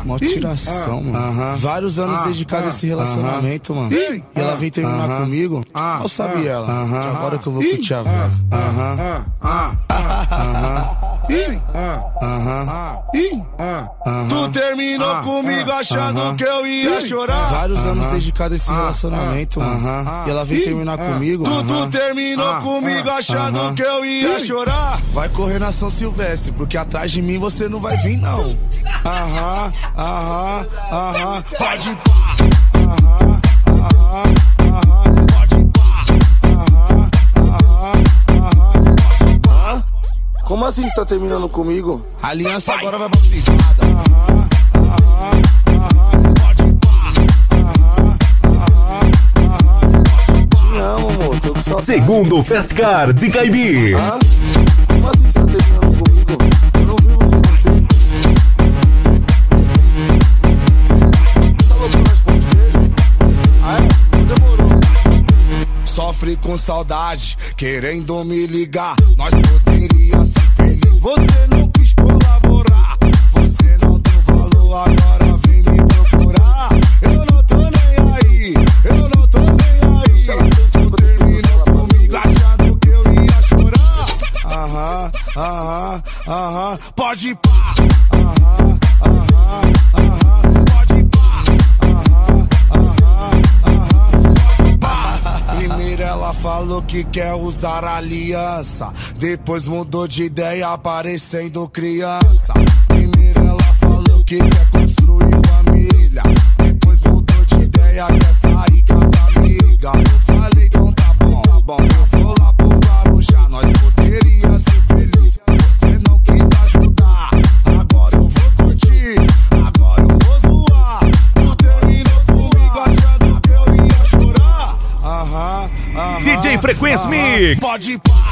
Mó tiração, mano. Vários anos dedicado a esse relacionamento, mano. E ela veio terminar comigo. Eu sabia ela. Que agora que eu vou curtir a vida. Tu terminou comigo achando que eu ia chorar. Vários anos dedicado a esse relacionamento, mano. E ela veio terminar comigo. Tu terminou comigo achando que eu ia chorar. Vai correr na São Silvestre, porque atrás de mim você não vai vir, não. Pode ir pá. Pode ir pá. Como assim você tá terminando comigo? A aliança agora vai pra privada. Pode ir pá. Te amo, amor, tô com saudade. Segundo Fast Car de Caibi. Como assim você tá terminando comigo? Eu não vivo sem você. Tá louco nas pão de queijo? Demorou. Sofre com saudade, querendo me ligar. Nós poderíamos ser felizes, você não quis colaborar. Você não deu valor, agora vem me procurar. Eu não tô nem aí, eu não tô nem aí. Tu terminou comigo achando que eu ia chorar. Pode ir pá. Pode ir pá. Primeiro ela falou que quer usar aliança, depois mudou de ideia aparecendo criança. Primeiro ela falou que quer construir família, depois mudou de ideia, quer sair com as amigas. Eu falei então tá bom, eu vou lá pro Guarujá. Nós poderíamos ser felizes, você não quis ajudar. Agora eu vou curtir, agora eu vou zoar. Tu terminou comigo achando que eu ia chorar. DJ Frequência Mix. Pode ir pá.